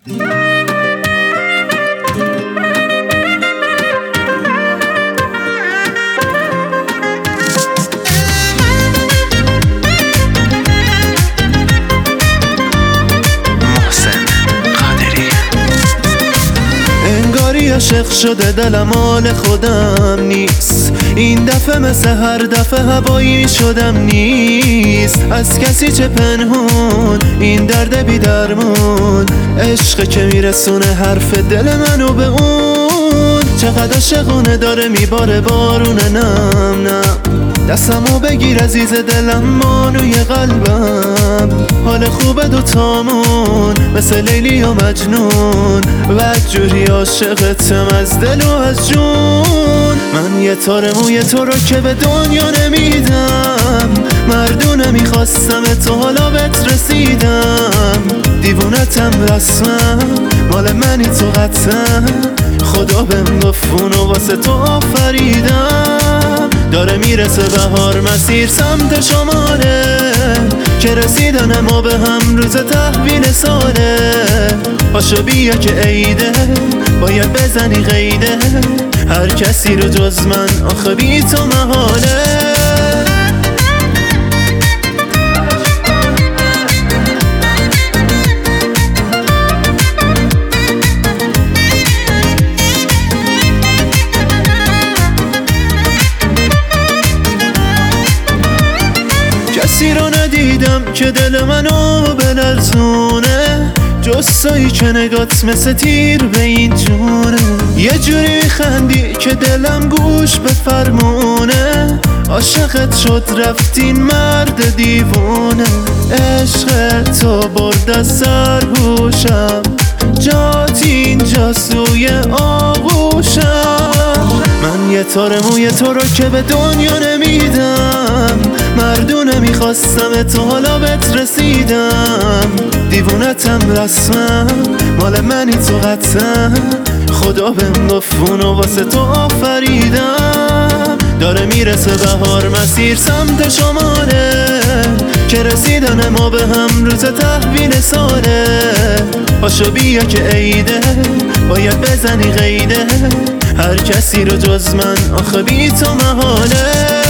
عاشق شده دلم مال خودم نیست، این دفعه مثل هر دفعه هوایی شدم نیست. از کسی چه پنهون این درد بی درمون، عشق که میرسونه حرف دل منو به اون. چقدر عاشقونه داره میباره بارونه نم نم، دستمو بگیر عزیز دلم مانوی قلبم. حال خوبه دوتامون مثل لیلی و مجنون، و جوری عاشقتم از دل و از جون. من یه تار موی تو رو که به دنیا نمیدم، مردونه میخواستم تو حالا بهت رسیدم. دیوونتم رسمم مال منی تو قطعم، خدا بهم گفت اونو واسه تو آفریدم. داره میرسه بهار مسیر سمت شماله، که رسیدن ما به هم روز تحویل ساله. پاشو بیا که عیده باید بزنی قیده، هر کسی رو جز من آخه بی تو محاله. کسی رو ندیدم که دل منو بلرزونه، جز تویی که نگات مثل تیر به این جونه. یه جوری میخندی که دلم گوش به فرمونه، عاشقت شد رفتین مرد دیوونه. عشق تو برد از سرهوشم، جات اینجا سوی آغوشم. من یه تار موی تو رو که به دنیا نمیدم، مردونه میخواستم تو حالا بهت رسیدم. دیوونتم رسمم مال منی تو قطعم، خدا بهم گفت اونو واسه تو آفریدم. داره میرسه بهار مسیر سمت شماله، که رسیدن ما به هم روز تحویل ساله. پاشو بیا که عیده باید بزنی قیده، هر کسی رو جز من آخه بی تو محاله.